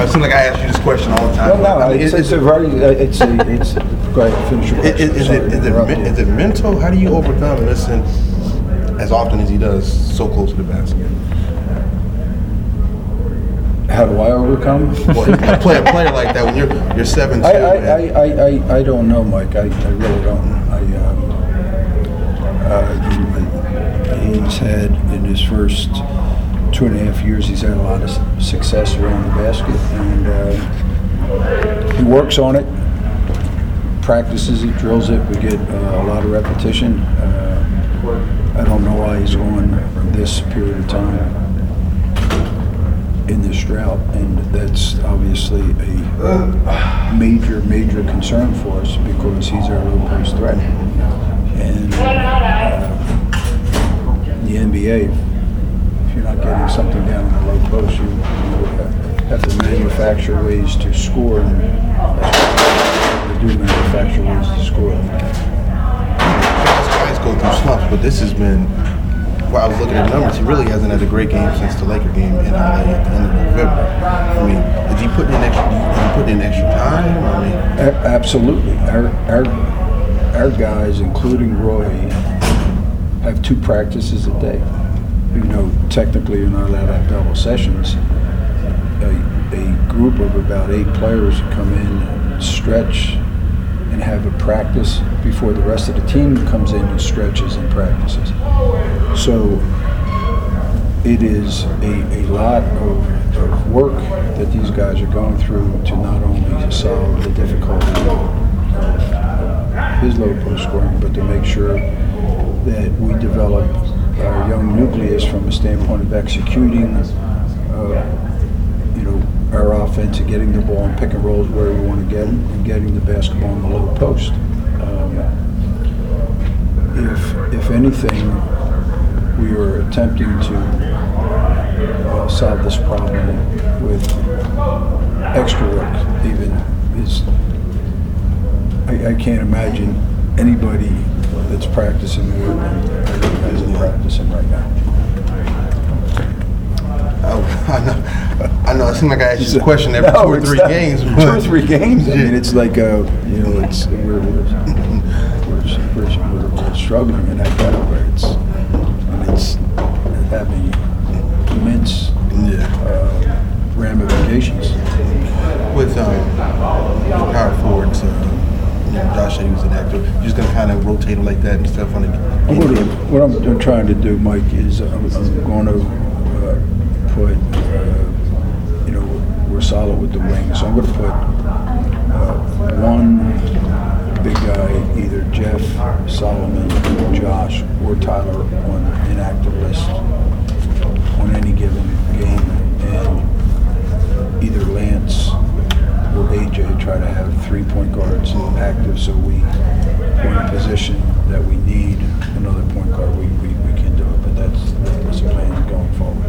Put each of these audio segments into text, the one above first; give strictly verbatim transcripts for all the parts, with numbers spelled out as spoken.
it seems like I ask you this question all the time. No, no, I mean, it's, is, it's a very, uh, it's a, it's, go ahead, finish your is, question. is, Sorry it, to is, it, interrupt men- you. is it mental? How do you overcome and listen as often as he does so close to the basket? How do I overcome? Well, a player, a player like that, when you're you're seven two, I, I, I, I, I, I don't know, Mike. I, I really don't. I, um, uh, he, he's had in his first two and a half years, he's had a lot of su- success around the basket, and uh, he works on it, practices it, drills it. We get uh, a lot of repetition. Uh, I don't know why he's on this period of time in this drought, and that's obviously a major, major concern for us because he's our low post threat. And uh, the N B A, if you're not getting something down in the low post, you, you have to manufacture ways to score, and they do manufacture ways to score. guys go through slumps, but this has been. Well, I was looking at the numbers. He really hasn't had a great game since the Laker game in L A at the end of November. I mean, did he put in extra? Did he put in extra time? I mean, A- absolutely. Our our our guys, including Roy, have two practices a day. You know, technically, you're not allowed to have double sessions. A, a group of about eight players come in, stretch, and have a practice before the rest of the team comes in and stretches and practices. So it is a, a lot of, of work that these guys are going through to not only solve the difficulty of his low post scoring, but to make sure that we develop our young nucleus from a standpoint of executing uh, you know, our offense and getting the ball and pick and rolls where we want to get them and getting the basketball in the low post. Um, if, if anything, we are attempting to uh, solve this problem with extra work. Even is, I, I can't imagine anybody that's practicing more than isn't practicing right now. oh, I know. I know. It seems like I ask you the question every No, two or it's three not- games. Two but- or three games. I Yeah. mean, it's like uh, you know, it's we're we're, we're, we're, we're struggling in that category. It's and it's having immense Yeah. uh, ramifications. With um, your power forwards, uh, you know, Josh said he was inactive. You're just gonna kind of rotate him like that and stuff on the. I'm gonna, what I'm I'm trying to do, Mike, is I'm, I'm going to uh, put, uh, you know, we're solid with the wings, so I'm going to put uh, one big guy, either Jeff, Solomon, Josh, or Tyler on the inactive list on any given game, and either Lance or A J try to have three point guards active, so we we're in a position that we need another point guard, we, we, we can do it, but that's, that's the plan going forward.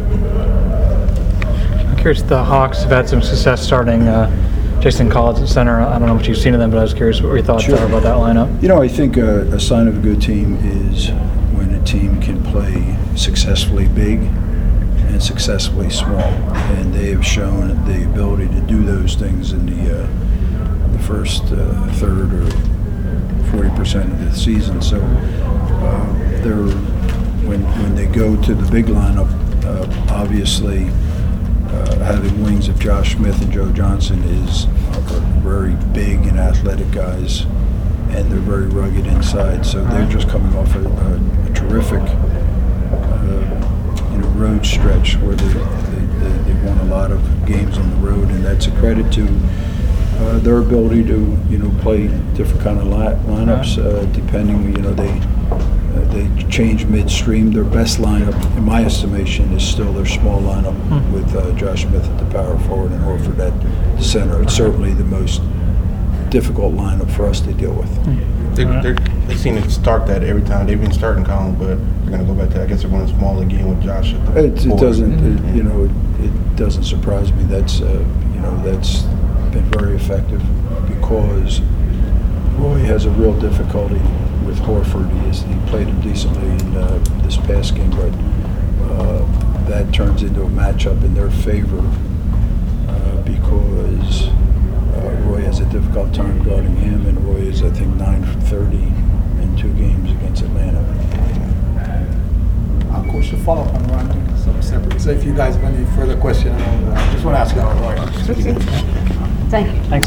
I'm curious, the Hawks have had some success starting uh, Jason Collins at center. I don't know what you've seen of them, but I was curious what your thoughts Sure. are about that lineup. You know, I think a, a sign of a good team is when a team can play successfully big and successfully small, and they have shown the ability to do those things in the, uh, the first uh, third or forty percent of the season. So uh, they're when when they go to the big lineup, uh, obviously uh, having wings of Josh Smith and Joe Johnson is are very big and athletic guys, and they're very rugged inside. So they're just coming off a, a, a terrific uh, you know road stretch where they, they, they, they won a lot of games on the road, and that's a credit to uh, their ability to you know play different kind of li- lineups uh, depending. You know they uh, they change midstream. Their best lineup, in my estimation, is still their small lineup Hmm. with uh, Josh Smith at the power forward and Horford at the center. It's certainly the most difficult lineup for us to deal with. They, they're, they seem to start that every time. They've been starting Colin, but they're going to go back to. I guess they're going small again with Josh at the. It, it forward. doesn't, it, you know, it, it doesn't surprise me. That's, uh, you know, that's been very effective because Roy has a real difficulty with Horford. He, is, he played him decently in uh, this past game, but uh, that turns into a matchup in their favor uh, because difficult time guarding him, and Roy is, I think, nine for thirty in two games against Atlanta. Of course, to follow up on Ron, something separate. So if you guys have any further questions, I just want to ask you about Roy. Thank you. Thanks.